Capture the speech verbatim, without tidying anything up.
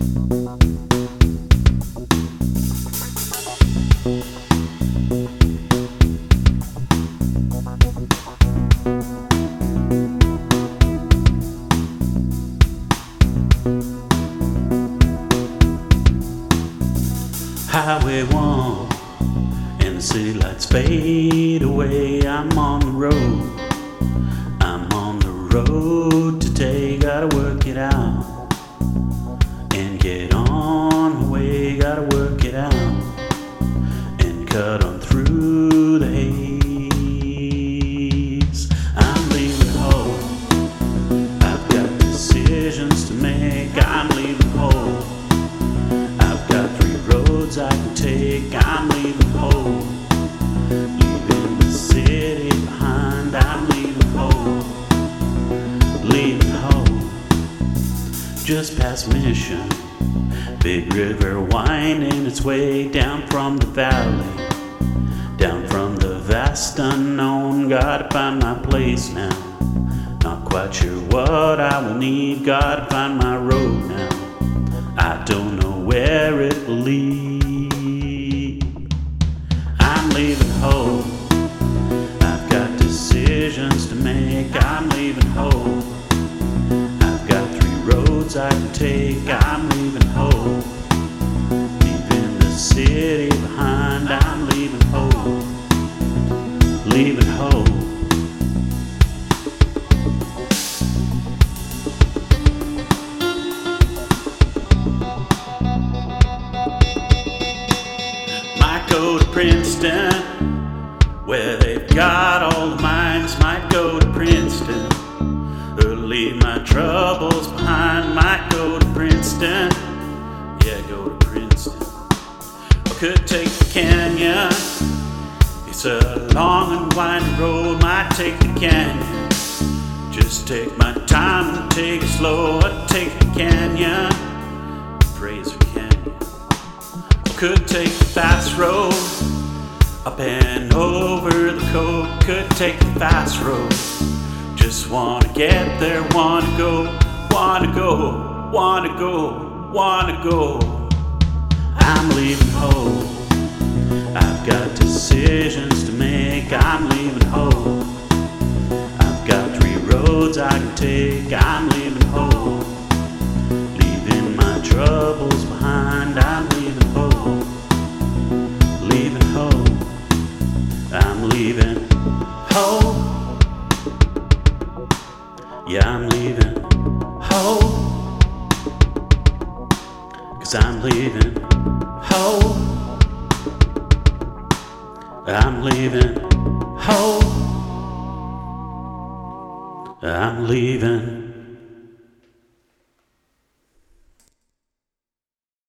Highway one, and the city lights fade away. I'm on the road, I'm on the road today. Gotta work it out and get on my way. Gotta work it out and cut on through the haze. I'm leaving home, I've got decisions to make. I'm leaving home, I've got three roads I can take. I'm leaving home, leaving the city behind. I'm leaving home, leaving home, just past Mission. Big river winding its way down from the valley, down from the vast unknown. Gotta find my place now, not quite sure what I will need. Gotta find my road now, I don't know where it will lead. I'm leaving home, I've got decisions to make. I'm leaving home, I've got three roads I can take. I'm leaving home, leaving the city behind. I'm leaving home, leaving home. Go to Princeton, where they've got all the mines. Might go to Princeton, or leave my troubles behind. Might go to Princeton, yeah, go to Princeton. Or could take the canyon, it's a long and winding road. Might take the canyon, just take my time and take it slow. I'd take the canyon, praise for canyon. Could take the fast road, up and over the coast. Could take the fast road, just wanna get there, wanna go, wanna go, wanna go, wanna go. I'm leaving home, I've got decisions to make. I'm leaving home, I've got three roads I can take. I'm leaving home, leaving my troubles behind. I'm leaving home, leaving home, I'm leaving home. Yeah, I'm leaving home, 'cause I'm leaving home. I'm leaving home, I'm leaving